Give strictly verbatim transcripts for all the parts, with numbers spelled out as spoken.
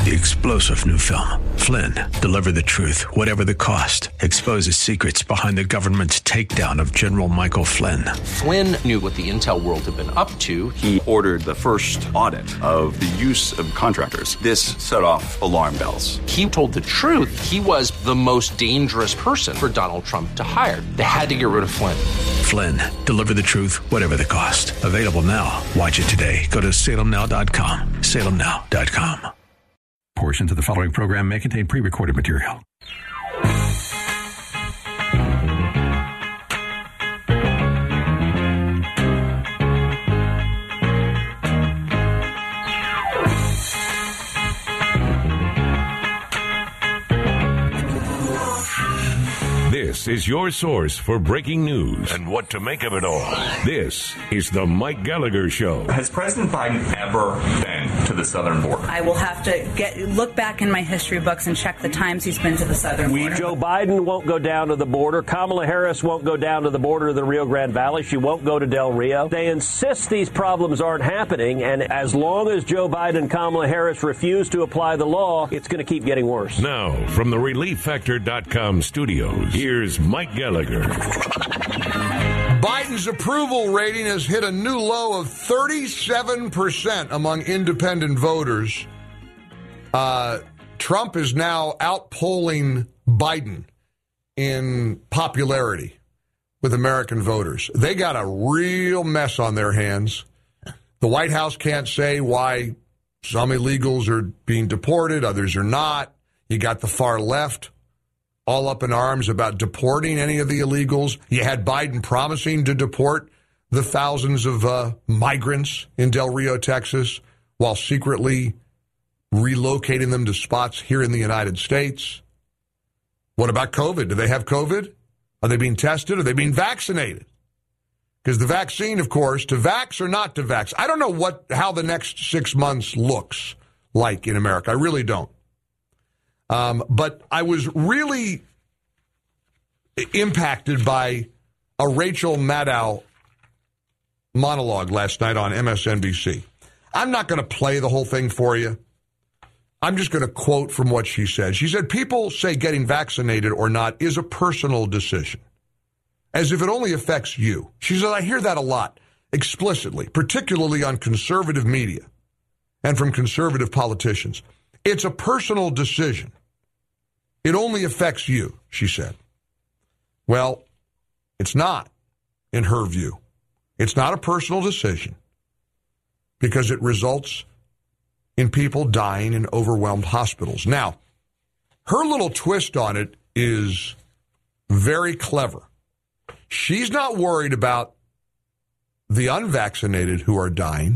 The explosive new film, Flynn, deliver the truth, whatever the cost, exposes secrets behind the government's takedown of General Michael Flynn. Flynn knew what the intel world had been up to. He ordered the first audit of the use of contractors. This set off alarm bells. He told the truth. He was the most dangerous person for Donald Trump to hire. They had to get rid of Flynn. Flynn, deliver the truth, whatever the cost. Available now. Watch it today. Go to salem now dot com. salem now dot com. Portions of the following program may contain pre-recorded material. This is your source for breaking news and what to make of it all. This is the Mike Gallagher Show. Has President Biden ever been to the southern border? I will have to get look back in my history books and check the times he's been to the southern we, border. Joe Biden won't go down to the border. Kamala Harris won't go down to the border of the Rio Grande Valley. She won't go to Del Rio. They insist these problems aren't happening, and as long as Joe Biden and Kamala Harris refuse to apply the law, it's going to keep getting worse. Now, from the relief factor dot com studios, here's Mike Gallagher. Biden's approval rating has hit a new low of thirty-seven percent among independent voters. Uh, Trump is now outpolling Biden in popularity with American voters. They got a real mess on their hands. The White House can't say why some illegals are being deported, others are not. You got the far left all up in arms about deporting any of the illegals. You had Biden promising to deport the thousands of uh, migrants in Del Rio, Texas, while secretly relocating them to spots here in the United States. What about COVID? Do they have COVID? Are they being tested? Are they being vaccinated? Because the vaccine, of course, to vax or not to vax, I don't know what how the next six months looks like in America. I really don't. Um, but I was really impacted by a Rachel Maddow monologue last night on M S N B C. I'm not going to play the whole thing for you. I'm just going to quote from what she said. She said, people say getting vaccinated or not is a personal decision, as if it only affects you. She said, I hear that a lot, explicitly, particularly on conservative media and from conservative politicians. It's a personal decision. It only affects you, she said. Well, it's not, in her view. It's not a personal decision because it results in people dying in overwhelmed hospitals. Now, her little twist on it is very clever. She's not worried about the unvaccinated who are dying.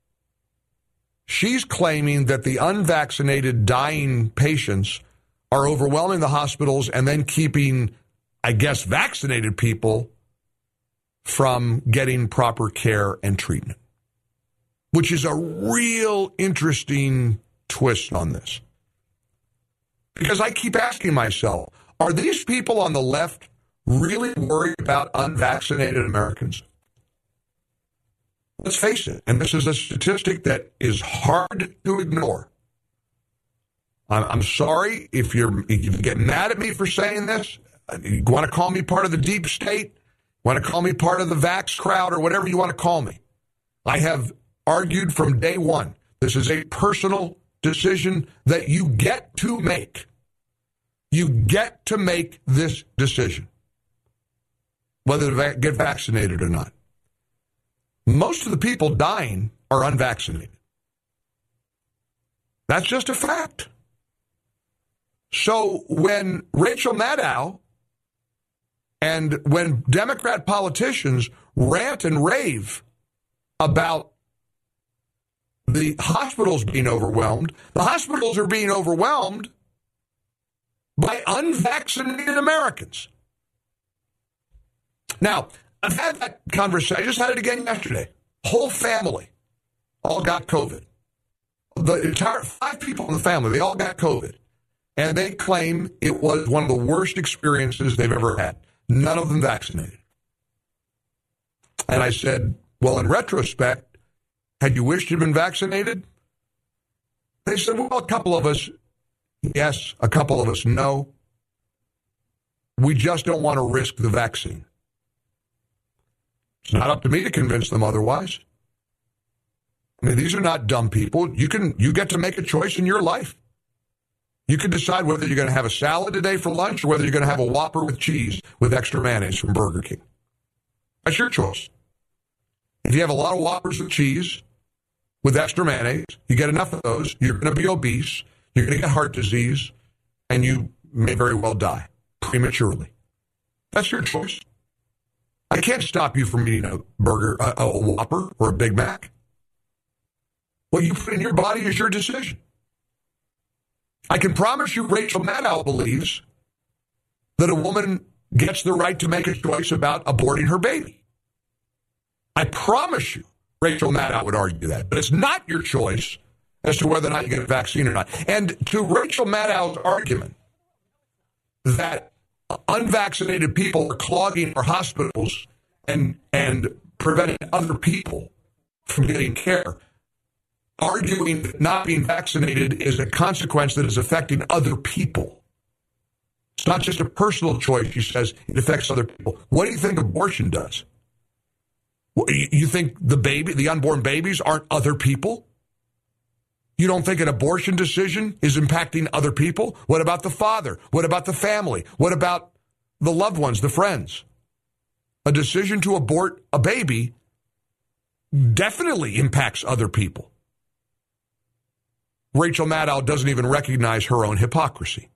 She's claiming that the unvaccinated dying patients are overwhelming the hospitals and then keeping, I guess, vaccinated people from getting proper care and treatment, which is a real interesting twist on this. Because I keep asking myself, are these people on the left really worried about unvaccinated Americans? Let's face it, and this is a statistic that is hard to ignore. I'm sorry if you're if you get mad at me for saying this. You want to call me part of the deep state? Want to call me part of the vax crowd or whatever you want to call me? I have argued from day one. This is a personal decision that you get to make. You get to make this decision, whether to get vaccinated or not. Most of the people dying are unvaccinated. That's just a fact. So when Rachel Maddow and when Democrat politicians rant and rave about the hospitals being overwhelmed, the hospitals are being overwhelmed by unvaccinated Americans. Now, I've had that conversation. I just had it again yesterday. Whole family all got COVID. The entire five people in the family, they all got COVID. And they claim it was one of the worst experiences they've ever had. None of them vaccinated. And I said, well, in retrospect, had you wished you'd been vaccinated? They said, well, a couple of us, yes, a couple of us, no. We just don't want to risk the vaccine. It's not up to me to convince them otherwise. I mean, these are not dumb people. You can you get to make a choice in your life. You can decide whether you're going to have a salad today for lunch or whether you're going to have a Whopper with cheese with extra mayonnaise from Burger King. That's your choice. If you have a lot of Whoppers with cheese with extra mayonnaise, you get enough of those, you're going to be obese, you're going to get heart disease, and you may very well die prematurely. That's your choice. I can't stop you from eating a burger, a, a Whopper, or a Big Mac. What you put in your body is your decision. I can promise you Rachel Maddow believes that a woman gets the right to make a choice about aborting her baby. I promise you Rachel Maddow would argue that. But it's not your choice as to whether or not you get a vaccine or not. And to Rachel Maddow's argument that unvaccinated people are clogging our hospitals and and preventing other people from getting care, arguing that not being vaccinated is a consequence that is affecting other people. It's not just a personal choice, she says, it affects other people. What do you think abortion does? You think the baby, the unborn babies aren't other people? You don't think an abortion decision is impacting other people? What about the father? What about the family? What about the loved ones, the friends? A decision to abort a baby definitely impacts other people. Rachel Maddow doesn't even recognize her own hypocrisy.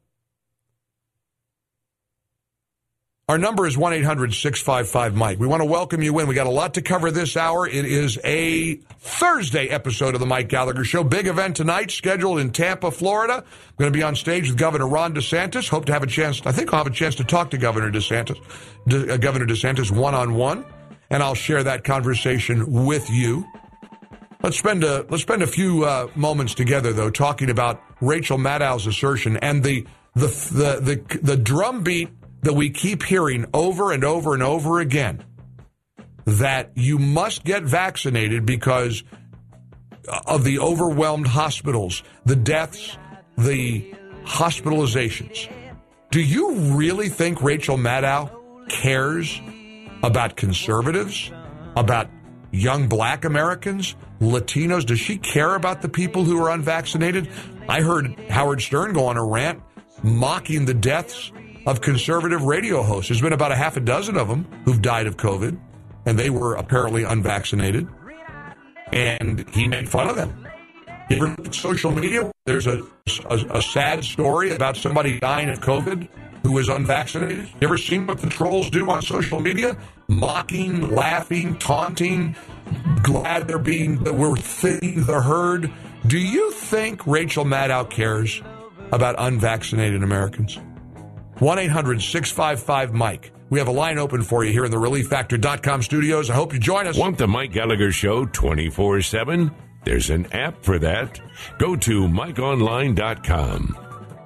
Our number is one eight hundred six five five Mike. We want to welcome you in. We got a lot to cover this hour. It is a Thursday episode of the Mike Gallagher Show. Big event tonight scheduled in Tampa, Florida. I'm going to be on stage with Governor Ron DeSantis. Hope to have a chance. I think I'll have a chance to talk to Governor DeSantis, De, uh, Governor DeSantis one-on-one, and I'll share that conversation with you. Let's spend a let's spend a few uh, moments together, though, talking about Rachel Maddow's assertion and the the the the, the drumbeat that we keep hearing over and over and over again, that you must get vaccinated because of the overwhelmed hospitals, the deaths, the hospitalizations. Do you really think Rachel Maddow cares about conservatives, about young black Americans, Latinos? Does she care about the people who are unvaccinated? I heard Howard Stern go on a rant mocking the deaths of conservative radio hosts. There's been about a half a dozen of them who've died of COVID, and they were apparently unvaccinated, and he made fun of them. You ever look at social media? There's a, a, a sad story about somebody dying of COVID who was unvaccinated. You ever seen what the trolls do on social media? Mocking, laughing, taunting, glad they're being, that we're thinning the herd. Do you think Rachel Maddow cares about unvaccinated Americans? one eight hundred six five five Mike. We have a line open for you here in the relief factor dot com studios. I hope you join us. Want the Mike Gallagher Show twenty-four seven? There's an app for that. Go to mike online dot com.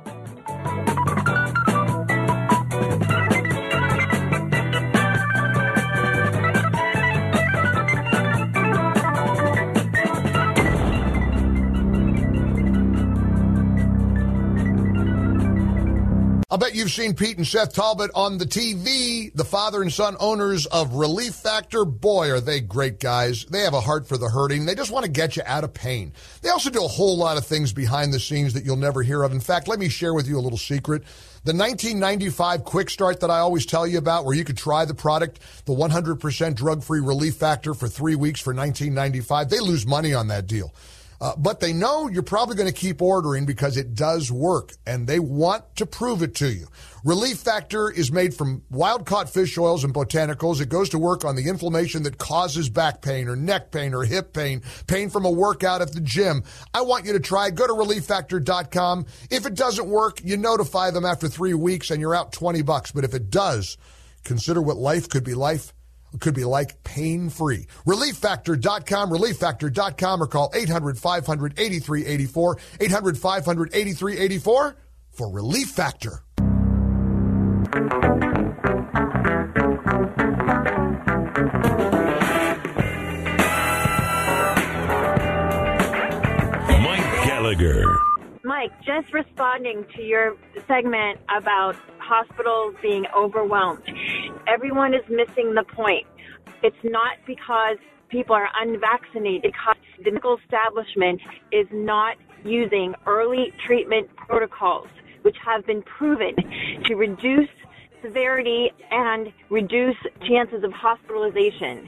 I'll bet you've seen Pete and Seth Talbot on the T V, the father and son owners of Relief Factor. Boy, are they great guys. They have a heart for the hurting. They just want to get you out of pain. They also do a whole lot of things behind the scenes that you'll never hear of. In fact, let me share with you a little secret. The nineteen ninety-five Quick Start that I always tell you about, where you could try the product, the one hundred percent drug-free Relief Factor for three weeks for nineteen ninety-five, they lose money on that deal. Uh, but they know you're probably going to keep ordering because it does work, and they want to prove it to you. Relief Factor is made from wild-caught fish oils and botanicals. It goes to work on the inflammation that causes back pain or neck pain or hip pain, pain from a workout at the gym. I want you to try it. Go to relief factor dot com. If it doesn't work, you notify them after three weeks, and you're out twenty bucks. But if it does, consider what life could be life. Could be like pain-free. relief factor dot com, relief factor dot com, or call eight hundred five hundred eighty-three eighty-four, eight hundred five hundred eighty-three eighty-four for Relief Factor. Gallagher. Mike, just responding to your segment about hospitals being overwhelmed. Everyone is missing the point. It's not because people are unvaccinated, because the medical establishment is not using early treatment protocols, which have been proven to reduce severity and reduce chances of hospitalization.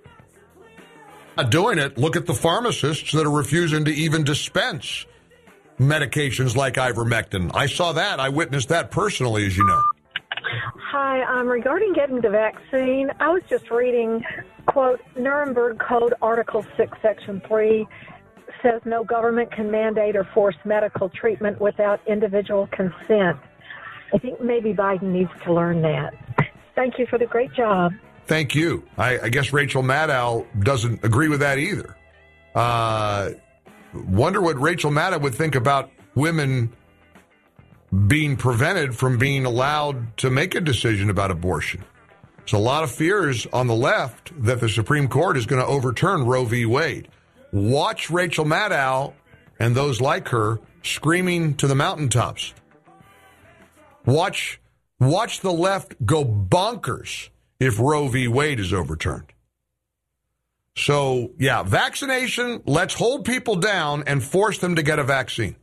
Not doing it. Look at the pharmacists that are refusing to even dispense medications like ivermectin. I saw that. I witnessed that personally, as you know. Hi, um, regarding getting the vaccine, I was just reading, quote, Nuremberg Code Article six, Section three says no government can mandate or force medical treatment without individual consent. I think maybe Biden needs to learn that. Thank you for the great job. Thank you. I, I guess Rachel Maddow doesn't agree with that either. Uh, wonder what Rachel Maddow would think about women being prevented from being allowed to make a decision about abortion. There's a lot of fears on the left that the Supreme Court is going to overturn Roe v. Wade. Watch Rachel Maddow and those like her screaming to the mountaintops. Watch, watch the left go bonkers if Roe v. Wade is overturned. So, yeah, vaccination, let's hold people down and force them to get a vaccine.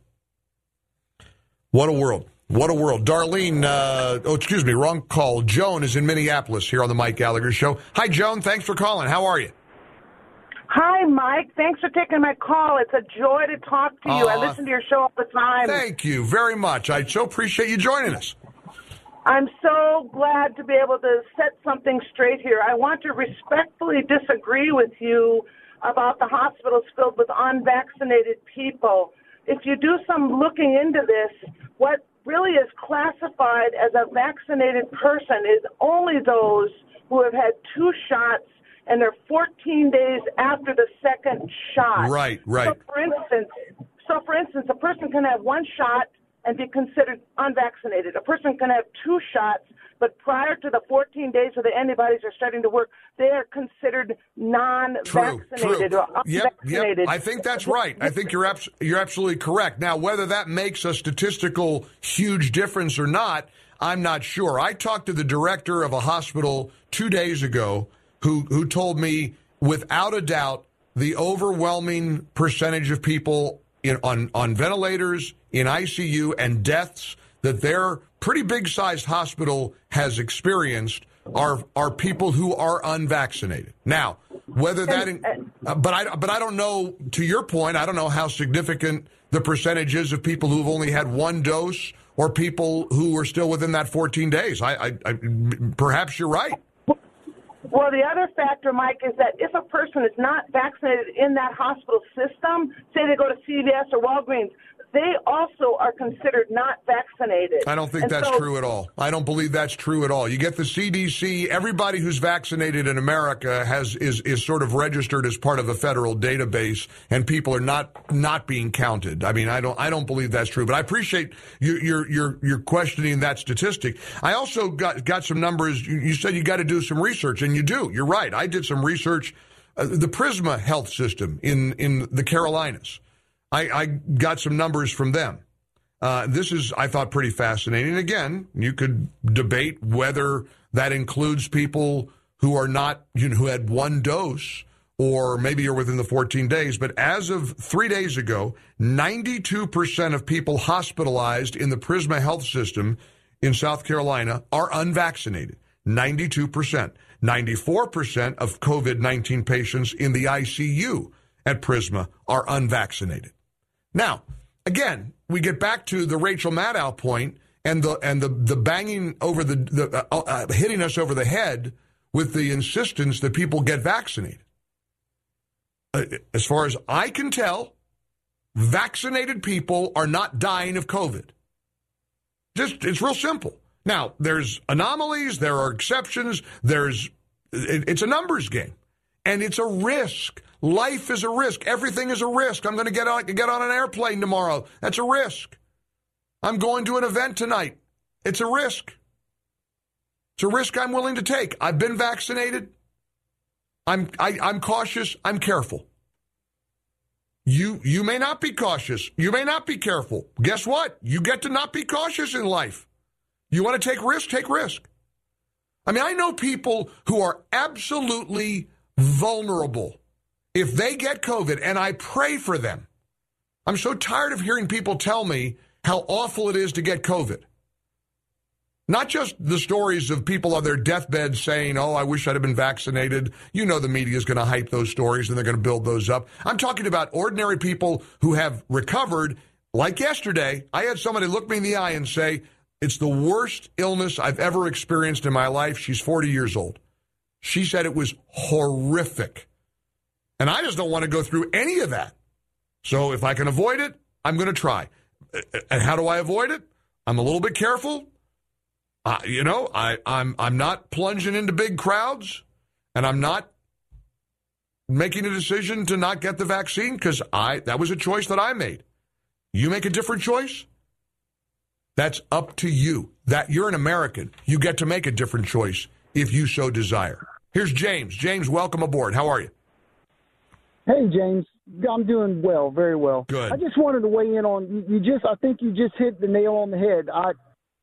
What a world. What a world. Darlene, uh, oh, excuse me, wrong call. Joan is in Minneapolis here on the Mike Gallagher Show. Hi, Joan. Thanks for calling. How are you? Hi, Mike. Thanks for taking my call. It's a joy to talk to you. Uh, I listen to your show all the time. Thank you very much. I so appreciate you joining us. I'm so glad to be able to set something straight here. I want to respectfully disagree with you about the hospitals filled with unvaccinated people. If you do some looking into this, what really is classified as a vaccinated person is only those who have had two shots and they're fourteen days after the second shot. Right, right. So for instance, so for instance, a person can have one shot and be considered unvaccinated. A person can have two shots, but prior to the fourteen days where the antibodies are starting to work, they are considered non-vaccinated true, true. or unvaccinated. Yep, yep. I think that's right. I think you're abs- you're absolutely correct. Now, whether that makes a statistical huge difference or not, I'm not sure. I talked to the director of a hospital two days ago who who told me, without a doubt, the overwhelming percentage of people in, on, on ventilators, in I C U, and deaths that their pretty big-sized hospital has experienced are are people who are unvaccinated. Now, whether that, in, uh, but I but I don't know. To your point, I don't know how significant the percentage is of people who've only had one dose or people who are still within that fourteen days. I, I, I perhaps you're right. Well, the other factor, Mike, is that if a person is not vaccinated in that hospital system, say they go to C V S or Walgreens, they also are considered not vaccinated. I don't think and that's so, true at all. I don't believe that's true at all. You get the C D C, everybody who's vaccinated in America has is is sort of registered as part of a federal database, and people are not not being counted. I mean, I don't I don't believe that's true, but I appreciate you you're you're you're questioning that statistic. I also got got some numbers. You, you said you got to do some research, and you do. You're right. I did some research. Uh, the Prisma Health System in in the Carolinas. I, I got some numbers from them. Uh, this is, I thought, pretty fascinating. Again, you could debate whether that includes people who are not, you know, who had one dose or maybe are within the fourteen days. But as of three days ago, ninety-two percent of people hospitalized in the Prisma Health System in South Carolina are unvaccinated. ninety-two percent. ninety-four percent of COVID nineteen patients in the I C U at Prisma are unvaccinated. Now, again, we get back to the Rachel Maddow point and the and the the banging over the, the uh, uh, hitting us over the head with the insistence that people get vaccinated. Uh, as far as I can tell, vaccinated people are not dying of COVID. Just it's real simple. Now, there's anomalies, there are exceptions, there's it, it's a numbers game, and it's a risk. Life is a risk. Everything is a risk. I'm going to get on, get on an airplane tomorrow. That's a risk. I'm going to an event tonight. It's a risk. It's a risk I'm willing to take. I've been vaccinated. I'm I, I'm cautious. I'm careful. You you may not be cautious. You may not be careful. Guess what? You get to not be cautious in life. You want to take risk? Take risk. I mean, I know people who are absolutely vulnerable if they get COVID, and I pray for them. I'm so tired of hearing people tell me how awful it is to get COVID. Not just the stories of people on their deathbed saying, oh, I wish I'd have been vaccinated. You know the media is going to hype those stories and they're going to build those up. I'm talking about ordinary people who have recovered. Like yesterday, I had somebody look me in the eye and say, it's the worst illness I've ever experienced in my life. She's forty years old. She said it was horrific. And I just don't want to go through any of that. So if I can avoid it, I'm going to try. And how do I avoid it? I'm a little bit careful. Uh, you know, I, I'm I'm not plunging into big crowds, and I'm not making a decision to not get the vaccine because I that was a choice that I made. You make a different choice? That's up to you. That you're an American. You get to make a different choice if you so desire. Here's James. James, welcome aboard. How are you? Hey, James. I'm doing well, very well. Good. I just wanted to weigh in on you. you just, I think you just hit the nail on the head. I,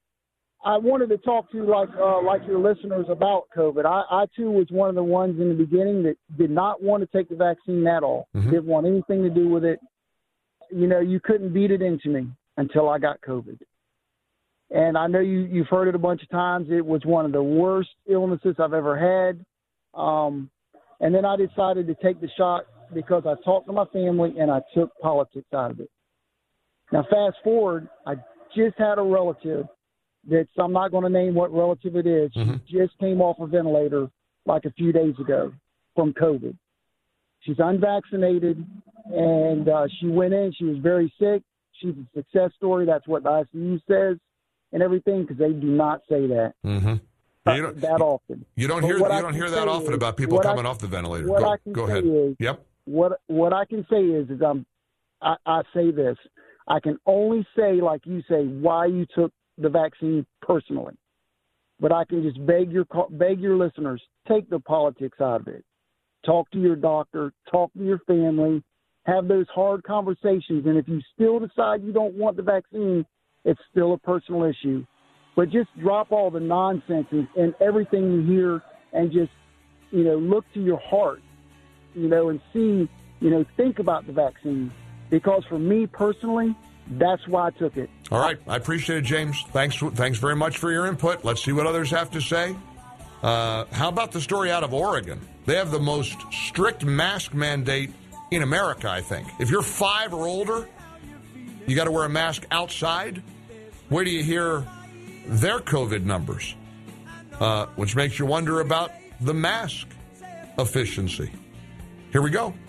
I wanted to talk to like, uh, like your listeners about COVID. I, I too was one of the ones in the beginning that did not want to take the vaccine at all. Mm-hmm. Didn't want anything to do with it. You know, you couldn't beat it into me until I got COVID. And I know you, you've heard it a bunch of times. It was one of the worst illnesses I've ever had. Um, and then I decided to take the shot because I talked to my family and I took politics out of it. Now, fast forward, I just had a relative that's, I'm not going to name what relative it is. Mm-hmm. She just came off a ventilator like a few days ago from COVID. She's unvaccinated, and uh, she went in. She was very sick. She's a success story. That's what the I C U says and everything, because they do not say that. Mm-hmm. You don't, that often. You don't hear you don't hear that often is, about people coming I, off the ventilator. What go, I can go say ahead. Is, yep. What what I can say is is I'm I, I say this. I can only say, like you say, why you took the vaccine personally. But I can just beg your beg your listeners, take the politics out of it. Talk to your doctor, talk to your family, have those hard conversations. And if you still decide you don't want the vaccine, it's still a personal issue. But just drop all the nonsense and, and everything you hear and just, you know, look to your heart, you know, and see, you know, think about the vaccine. Because for me personally, that's why I took it. All right. I appreciate it, James. Thanks, thanks very much for your input. Let's see what others have to say. Uh, how about the story out of Oregon? They have the most strict mask mandate in America, I think. If you're five or older, you got to wear a mask outside. Where do you hear their COVID numbers? Uh, which makes you wonder about the mask efficiency. Here we go.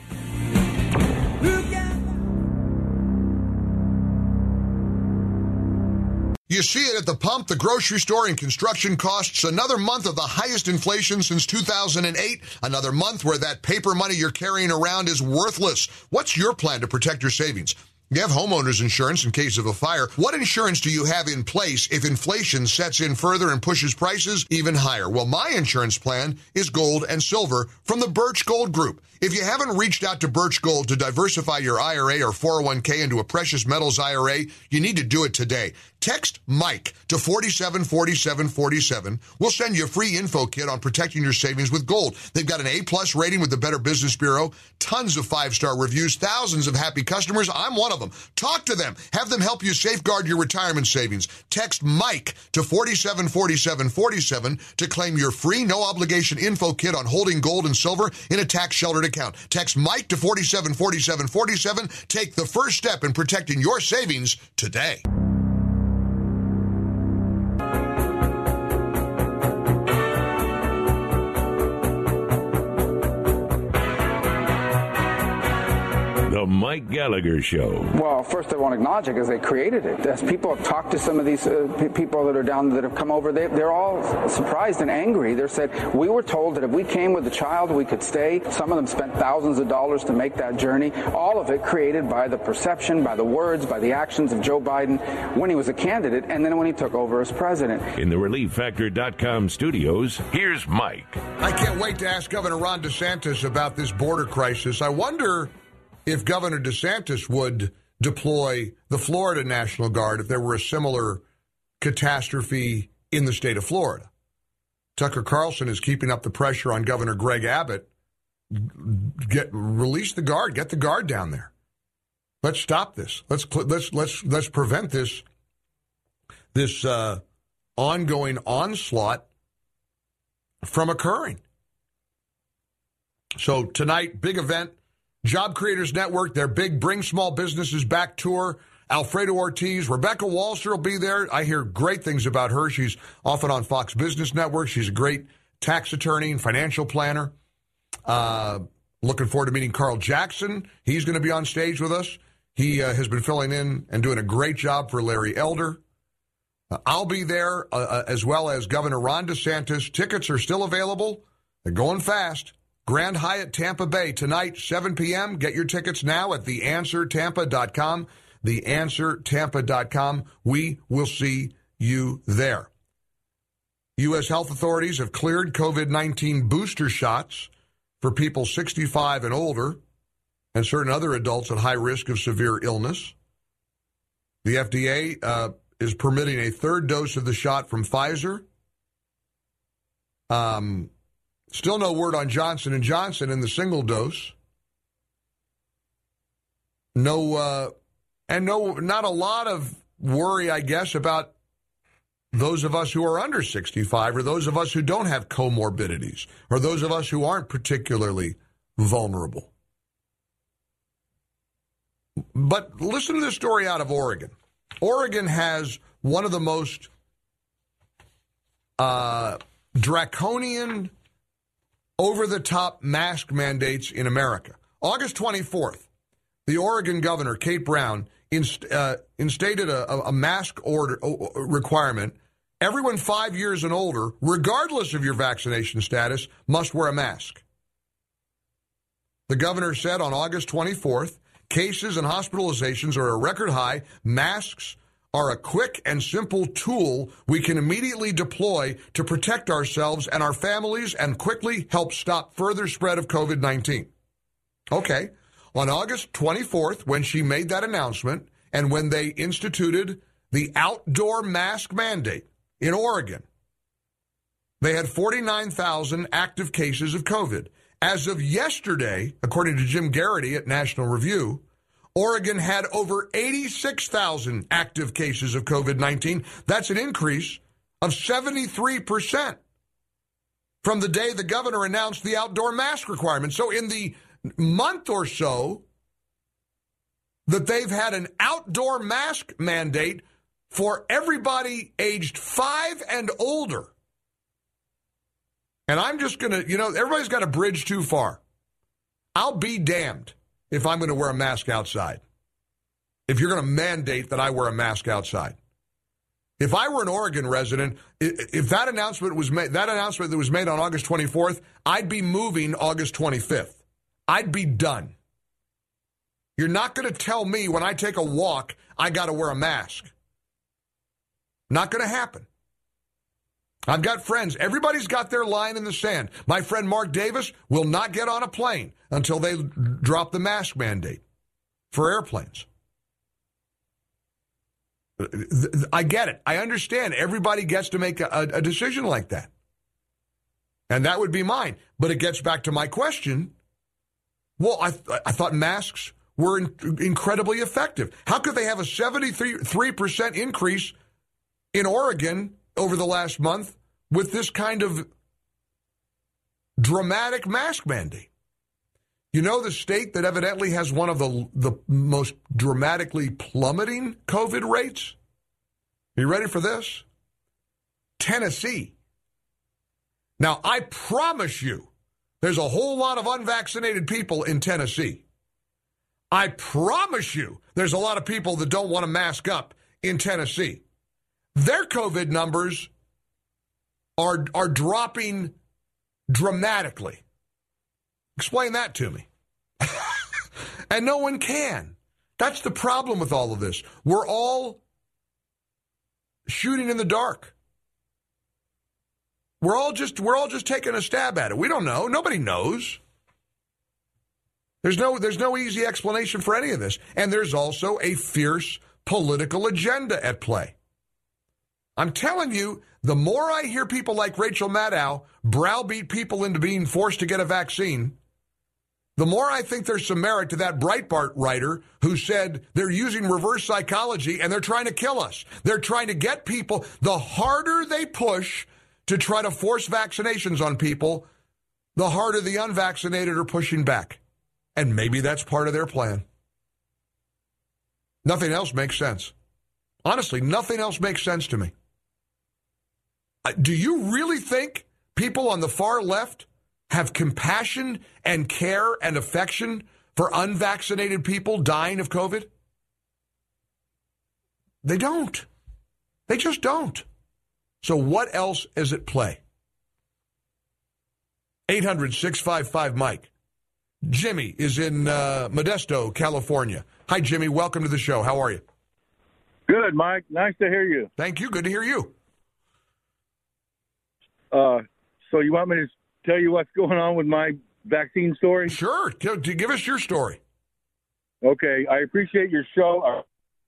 You see it at the pump, the grocery store, and construction costs. Another month of the highest inflation since two thousand eight. Another month where that paper money you're carrying around is worthless. What's your plan to protect your savings? You have homeowners insurance in case of a fire. What insurance do you have in place if inflation sets in further and pushes prices even higher? Well, my insurance plan is gold and silver from the Birch Gold Group. If you haven't reached out to Birch Gold to diversify your I R A or four oh one k into a precious metals I R A, you need to do it today. Text Mike to four seven four seven four seven. We'll send you a free info kit on protecting your savings with gold. They've got an A-plus rating with the Better Business Bureau, tons of five-star reviews, thousands of happy customers. I'm one of them. Talk to them. Have them help you safeguard your retirement savings. Text Mike to four seven four seven four seven to claim your free, no-obligation info kit on holding gold and silver in a tax-sheltered account. Text Mike to four seven four seven four seven. Take the first step in protecting your savings today. The Mike Gallagher Show. Well, first I want to acknowledge it because they created it. As people have talked to some of these uh, p- people that are down that have come over, they, they're all surprised and angry. They said, we were told that if we came with a child, we could stay. Some of them spent thousands of dollars to make that journey. All of it created by the perception, by the words, by the actions of Joe Biden when he was a candidate and then when he took over as president. In the Relief Factor dot com studios, here's Mike. I can't wait to ask Governor Ron DeSantis about this border crisis. I wonder if Governor DeSantis would deploy the Florida National Guard if there were a similar catastrophe in the state of Florida. Tucker Carlson is keeping up the pressure on Governor Greg Abbott. Get release the guard, get the guard down there. Let's stop this. Let's let's let's let's prevent this this uh, ongoing onslaught from occurring. So tonight, big event, Job Creators Network, their big Bring Small Businesses Back tour. Alfredo Ortiz, Rebecca Walser will be there. I hear great things about her. She's often on Fox Business Network. She's a great tax attorney and financial planner. Uh, looking forward to meeting Carl Jackson. He's going to be on stage with us. He uh, has been filling in and doing a great job for Larry Elder. Uh, I'll be there, uh, uh, as well as Governor Ron DeSantis. Tickets are still available. They're going fast. Grand Hyatt Tampa Bay tonight, seven p.m. Get your tickets now at the answer tampa dot com. the answer tampa dot com. We will see you there. U S health authorities have cleared COVID nineteen booster shots for people sixty-five and older and certain other adults at high risk of severe illness. The F D A uh, is permitting a third dose of the shot from Pfizer. Um, still no word on Johnson and Johnson in the single dose. No, uh, and no, not a lot of worry, I guess, about those of us who are under sixty-five or those of us who don't have comorbidities or those of us who aren't particularly vulnerable. But listen to this story out of Oregon. Oregon has one of the most uh, draconian, over-the-top mask mandates in America. August twenty-fourth, the Oregon governor, Kate Brown, inst- uh, instated a, a mask order uh, requirement. Everyone five years and older, regardless of your vaccination status, must wear a mask. The governor said on August twenty-fourth, cases and hospitalizations are a record high. Masks are a quick and simple tool we can immediately deploy to protect ourselves and our families and quickly help stop further spread of COVID nineteen. Okay. On August twenty-fourth, when she made that announcement and when they instituted the outdoor mask mandate in Oregon, they had forty-nine thousand active cases of COVID. As of yesterday, according to Jim Garrity at National Review, Oregon had over eighty-six thousand active cases of COVID nineteen. That's an increase of seventy-three percent from the day the governor announced the outdoor mask requirement. So in the month or so that they've had an outdoor mask mandate for everybody aged five and older. And I'm just going to, you know, everybody's got a bridge too far. I'll be damned if I'm going to wear a mask outside. If you're going to mandate that I wear a mask outside. If I were an Oregon resident, if that announcement was made, that announcement that was made on August twenty-fourth, I'd be moving August twenty-fifth. I'd be done. You're not going to tell me when I take a walk, I got to wear a mask. Not going to happen. I've got friends. Everybody's got their line in the sand. My friend Mark Davis will not get on a plane until they drop the mask mandate for airplanes. I get it. I understand. Everybody gets to make a, a decision like that. And that would be mine. But it gets back to my question. Well, I, th- I thought masks were in- incredibly effective. How could they have a seventy-three percent increase in Oregon over the last month with this kind of dramatic mask mandate? You know the state that evidently has one of the, the most dramatically plummeting COVID rates? Are you ready for this? Tennessee. Now, I promise you, there's a whole lot of unvaccinated people in Tennessee. I promise you, there's a lot of people that don't want to mask up in Tennessee. Their COVID numbers are, are dropping dramatically. Explain that to me. And no one can. That's the problem with all of this. We're all shooting in the dark. We're all just we're all just taking a stab at it. We don't know. Nobody knows. There's no, there's no easy explanation for any of this. And there's also a fierce political agenda at play. I'm telling you, the more I hear people like Rachel Maddow browbeat people into being forced to get a vaccine, the more I think there's some merit to that Breitbart writer who said they're using reverse psychology and they're trying to kill us. They're trying to get people, the harder they push to try to force vaccinations on people, the harder the unvaccinated are pushing back. And maybe that's part of their plan. Nothing else makes sense. Honestly, nothing else makes sense to me. Do you really think people on the far left have compassion and care and affection for unvaccinated people dying of COVID? They don't. They just don't. So what else is at play? eight hundred, six five five, Mike. Jimmy is in uh, Modesto, California. Hi, Jimmy. Welcome to the show. How are you? Good, Mike. Nice to hear you. Thank you. Good to hear you. Uh, so you want me to tell you what's going on with my vaccine story? Sure. Give, give us your story. Okay. I appreciate your show.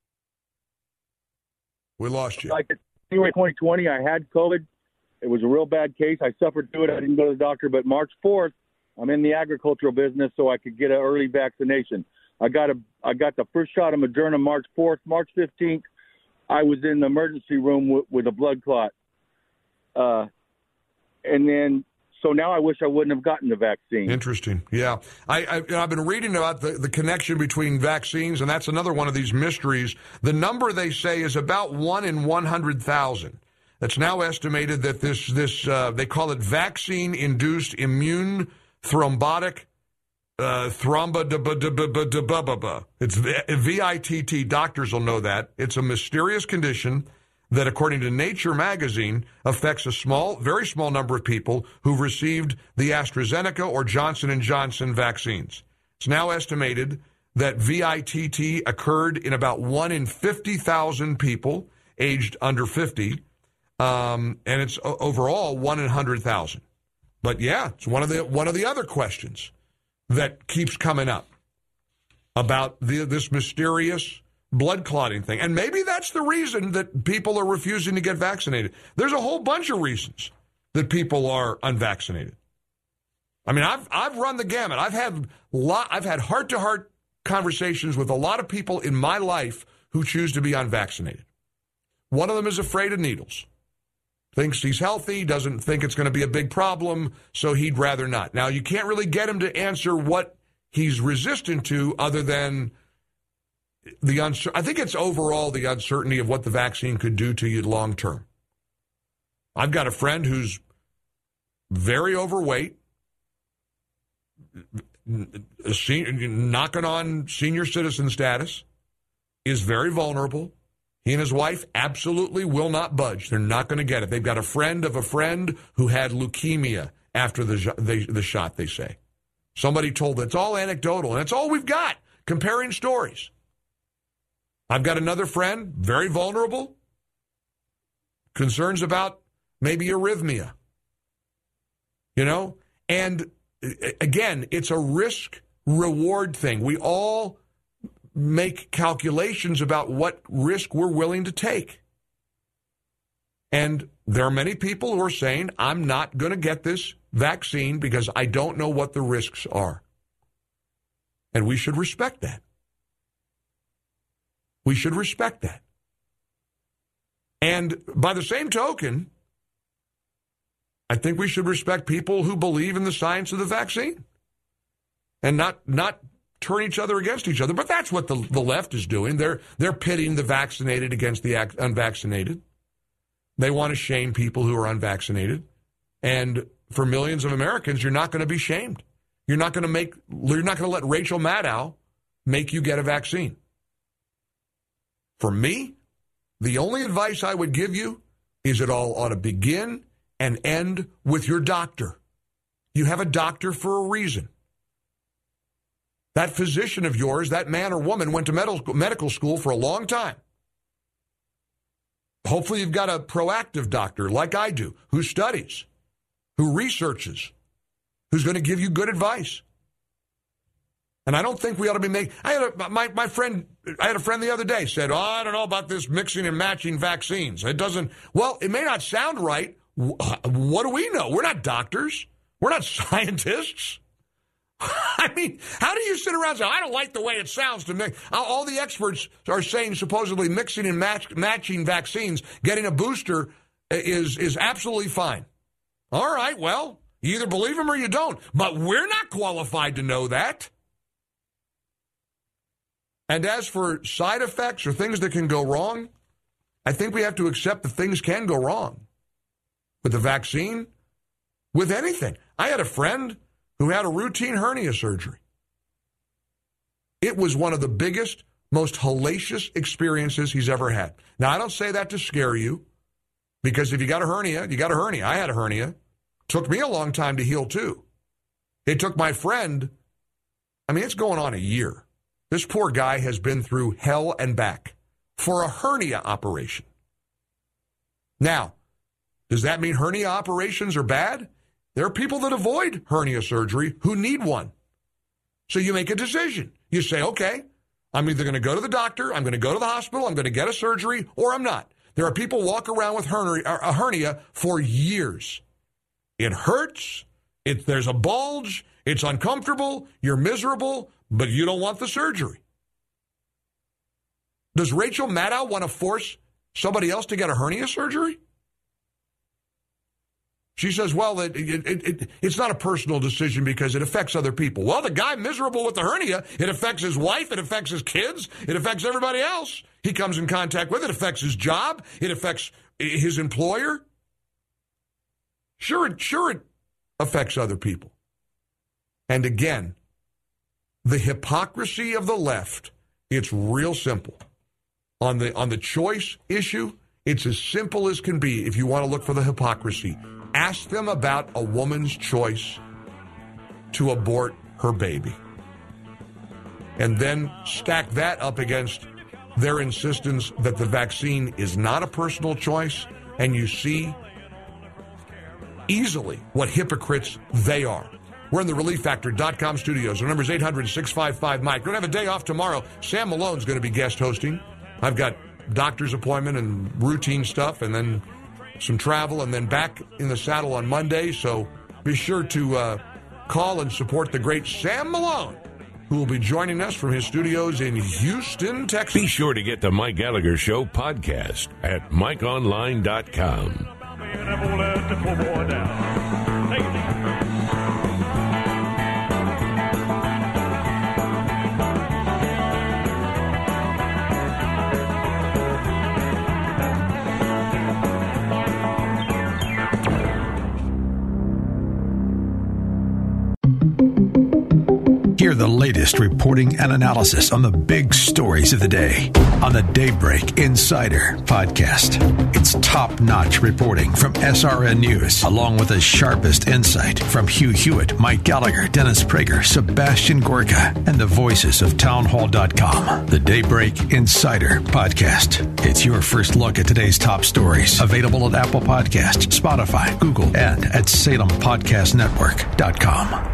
We lost you. Like in January twenty twenty, I had COVID. It was a real bad case. I suffered through it. I didn't go to the doctor. But March fourth, I'm in the agricultural business, so I could get an early vaccination. I got a I got the first shot of Moderna March fourth. March fifteenth, I was in the emergency room with, with a blood clot. Uh, and then, so now I wish I wouldn't have gotten the vaccine. Interesting. Yeah. I, I, I've been reading about the, the connection between vaccines, and that's another one of these mysteries. The number they say is about one in one hundred thousand. It's now estimated that this, this uh, they call it vaccine-induced immune thrombotic uh, thrombo. It's V I T T. Doctors will know that. It's a mysterious condition that, according to Nature magazine, affects a small, very small number of people who've received the AstraZeneca or Johnson and Johnson vaccines. It's now estimated that V I T T occurred in about one in fifty thousand people aged under fifty, um, and it's overall one in one hundred thousand. But yeah, it's one of the one of the other questions that keeps coming up about the, this mysterious blood clotting thing. And maybe that's the reason that people are refusing to get vaccinated. There's a whole bunch of reasons that people are unvaccinated. I mean, I've I've run the gamut. I've had lot, I've had heart-to-heart conversations with a lot of people in my life who choose to be unvaccinated. One of them is afraid of needles. Thinks he's healthy, doesn't think it's going to be a big problem, so he'd rather not. Now, you can't really get him to answer what he's resistant to other than the uncer- I think it's overall the uncertainty of what the vaccine could do to you long term. I've got a friend who's very overweight, knocking on senior citizen status, is very vulnerable. He and his wife absolutely will not budge. They're not going to get it. They've got a friend of a friend who had leukemia after the, the, the shot, they say. Somebody told them. It's all anecdotal, and it's all we've got, comparing stories. I've got another friend, very vulnerable, concerns about maybe arrhythmia. You know? And again, it's a risk-reward thing. We all make calculations about what risk we're willing to take. And there are many people who are saying, I'm not going to get this vaccine because I don't know what the risks are. And we should respect that. We should respect that. And by the same token, I think we should respect people who believe in the science of the vaccine and not not turn each other against each other. But that's what the, the left is doing. They're they're pitting the vaccinated against the unvaccinated. They want to shame people who are unvaccinated. And for millions of Americans, you're not going to be shamed. You're not going to make you're not going to let Rachel Maddow make you get a vaccine. For me, the only advice I would give you is it all ought to begin and end with your doctor. You have a doctor for a reason. That physician of yours, that man or woman, went to medical medical school for a long time. Hopefully you've got a proactive doctor like I do, who studies, who researches, who's going to give you good advice. And I don't think we ought to be making. I had a, my my friend. I had a friend the other day said, "Oh, I don't know about this mixing and matching vaccines. It doesn't." Well, it may not sound right. What do we know? We're not doctors. We're not scientists. I mean, how do you sit around and say, "I don't like the way it sounds to me"? All the experts are saying supposedly mixing and match, matching vaccines, getting a booster is is absolutely fine. All right, well, you either believe them or you don't. But we're not qualified to know that. And as for side effects or things that can go wrong, I think we have to accept that things can go wrong. With the vaccine, with anything. I had a friend who had a routine hernia surgery. It was one of the biggest, most hellacious experiences he's ever had. Now, I don't say that to scare you, because if you got a hernia, you got a hernia. I had a hernia. Took me a long time to heal, too. It took my friend, I mean, it's going on a year. This poor guy has been through hell and back for a hernia operation. Now, does that mean hernia operations are bad? There are people that avoid hernia surgery who need one. So you make a decision. You say, okay, I'm either going to go to the doctor, I'm going to go to the hospital, I'm going to get a surgery, or I'm not. There are people walk around with hernia, a hernia for years. It hurts. It, there's a bulge. It's uncomfortable. You're miserable, but you don't want the surgery. Does Rachel Maddow want to force somebody else to get a hernia surgery? She says, well, it, it, it, it's not a personal decision because it affects other people. Well, the guy miserable with the hernia, it affects his wife, it affects his kids, it affects everybody else he comes in contact with. It affects his job, it affects his employer. Sure, it, sure it affects other people. And again, the hypocrisy of the left, it's real simple. On the, on the choice issue, it's as simple as can be if you want to look for the hypocrisy. Ask them about a woman's choice to abort her baby. And then stack that up against their insistence that the vaccine is not a personal choice, and you see easily what hypocrites they are. We're in the relief factor dot com studios. Our number is eight hundred, six five five, Mike. We're going to have a day off tomorrow. Sam Malone's going to be guest hosting. I've got doctor's appointment and routine stuff, and then some travel, and then back in the saddle on Monday. So be sure to uh, call and support the great Sam Malone, who will be joining us from his studios in Houston, Texas. Be sure to get the Mike Gallagher Show podcast at mike online dot com. Hear the latest reporting and analysis on the big stories of the day on the Daybreak Insider podcast. It's top-notch reporting from S R N News, along with the sharpest insight from Hugh Hewitt, Mike Gallagher, Dennis Prager, Sebastian Gorka, and the voices of townhall dot com. The Daybreak Insider podcast. It's your first look at today's top stories. Available at Apple Podcasts, Spotify, Google, and at salem podcast network dot com.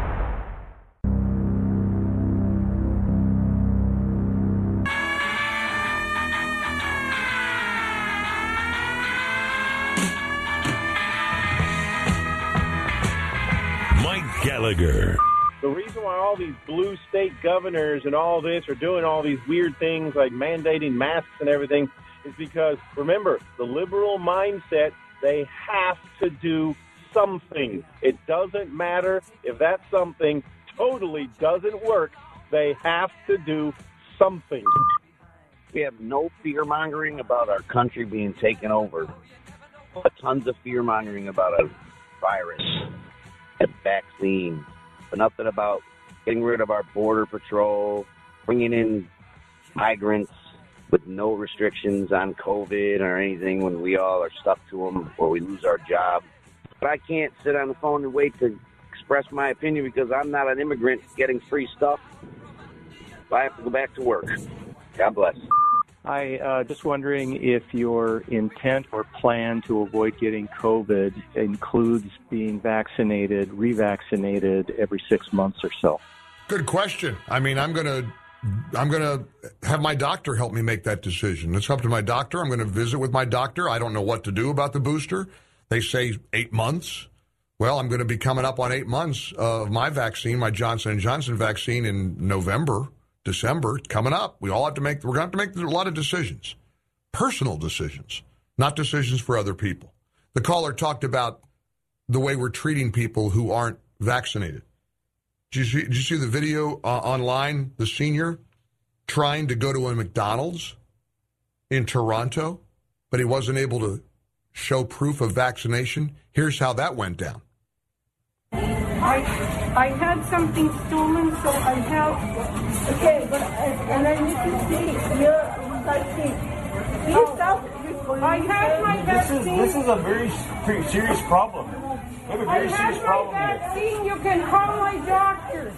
Gallagher. The reason why all these blue state governors and all this are doing all these weird things like mandating masks and everything is because, remember, the liberal mindset, they have to do something. It doesn't matter if that something totally doesn't work. They have to do something. We have no fear-mongering about our country being taken over, but tons of fear-mongering about a virus. A vaccine, but nothing about getting rid of our border patrol, bringing in migrants with no restrictions on COVID or anything when we all are stuck to them or we lose our job. But I can't sit on the phone and wait to express my opinion because I'm not an immigrant getting free stuff. I have to go back to work. God bless. I uh, just wondering if your intent or plan to avoid getting COVID includes being vaccinated, revaccinated every six months or so. good question. I mean, I'm going to I'm going to have my doctor help me make that decision. It's up to my doctor. I'm going to visit with my doctor. I don't know what to do about the booster. They say eight months. Well, I'm going to be coming up on eight months of my vaccine, my Johnson and Johnson vaccine in November, December. It's coming up. We all have to make, we're going to have to make a lot of decisions, personal decisions, not decisions for other people. The caller talked about the way we're treating people who aren't vaccinated. Did you see, did you see the video uh, online, the senior trying to go to a McDonald's in Toronto, but he wasn't able to show proof of vaccination? Here's how that went down. I I had something stolen, so I have. Okay, but and I need to see your vaccine. Please oh, stop. I had my vaccine. This is this is a very pretty serious problem. We have a very I serious had problem my vaccine. Here. You can call my doctor.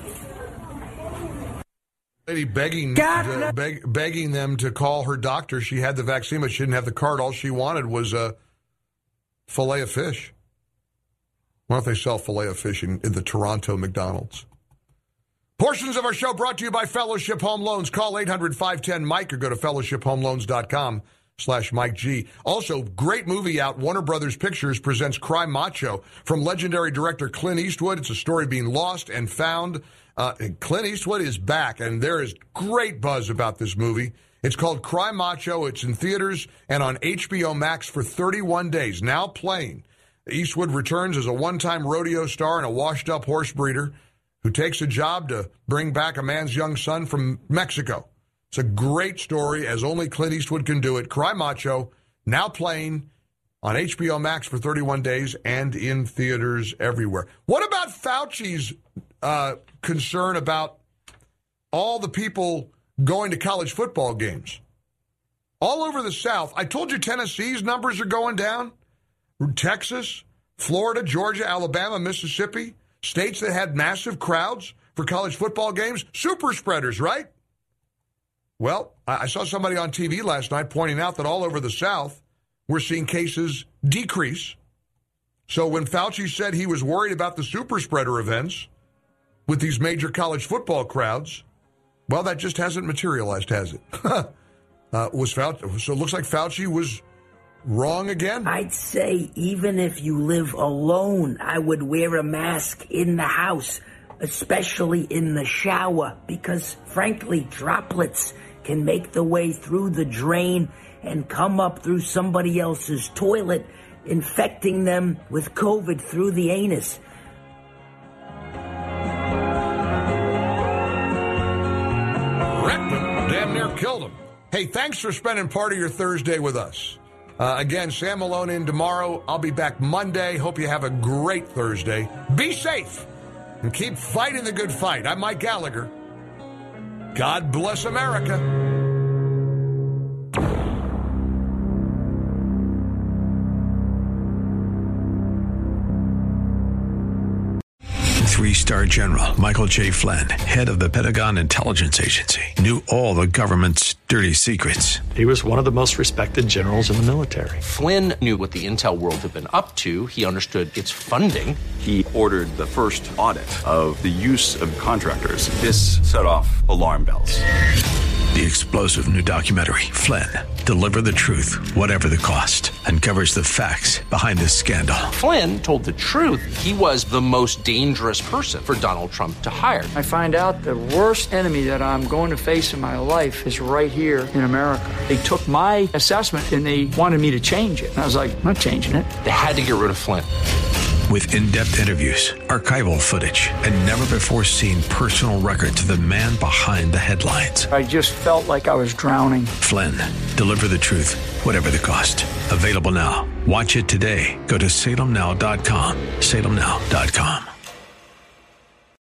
Lady begging uh, beg, begging them to call her doctor. She had the vaccine, but she didn't have the card. All she wanted was a fillet of fish. Why don't they sell fillet of fish in, in the Toronto McDonald's? Portions of our show brought to you by Fellowship Home Loans. Call eight hundred, five one zero, Mike or go to fellowship home loans dot com slash Mike G. Also, great movie out. Warner Brothers Pictures presents Cry Macho from legendary director Clint Eastwood. It's a story being lost and found. Uh, and Clint Eastwood is back, and there is great buzz about this movie. It's called Cry Macho. It's in theaters and on H B O Max for thirty-one days, now playing. Eastwood returns as a one-time rodeo star and a washed-up horse breeder who takes a job to bring back a man's young son from Mexico. It's a great story, as only Clint Eastwood can do it. Cry Macho, now playing on H B O Max for thirty-one days and in theaters everywhere. What about Fauci's uh, concern about all the people going to college football games? All over the South. I told you Tennessee's numbers are going down. Texas, Florida, Georgia, Alabama, Mississippi, states that had massive crowds for college football games, super spreaders, right? Well, I saw somebody on T V last night pointing out that all over the South, we're seeing cases decrease. So when Fauci said he was worried about the super spreader events with these major college football crowds, well, that just hasn't materialized, has it? uh, was Fauci, so it looks like Fauci was wrong again? I'd say even if you live alone, I would wear a mask in the house, especially in the shower, because frankly, droplets can make the way through the drain and come up through somebody else's toilet, infecting them with COVID through the anus. Wrecked him. Damn near killed him. Hey, thanks for spending part of your Thursday with us. Uh, again, Sam Malone in tomorrow. I'll be back Monday. Hope you have a great Thursday. Be safe and keep fighting the good fight. I'm Mike Gallagher. God bless America. Three-star General Michael J. Flynn, head of the Pentagon Intelligence Agency, knew all the government's dirty secrets. He was one of the most respected generals in the military. Flynn knew what the intel world had been up to. He understood its funding. He ordered the first audit of the use of contractors. This set off alarm bells. The explosive new documentary, Flynn, Deliver the Truth, Whatever the Cost, uncovers the facts behind this scandal. Flynn told the truth. He was the most dangerous person for Donald Trump to hire. I find out the worst enemy that I'm going to face in my life is right here in America. They took my assessment and they wanted me to change it. And I was like, I'm not changing it. They had to get rid of Flynn. With in-depth interviews, archival footage, and never-before-seen personal records of the man behind the headlines. I just felt like I was drowning. Flynn, Deliver the Truth, Whatever the Cost. Available now. Watch it today. Go to salem now dot com. salem now dot com.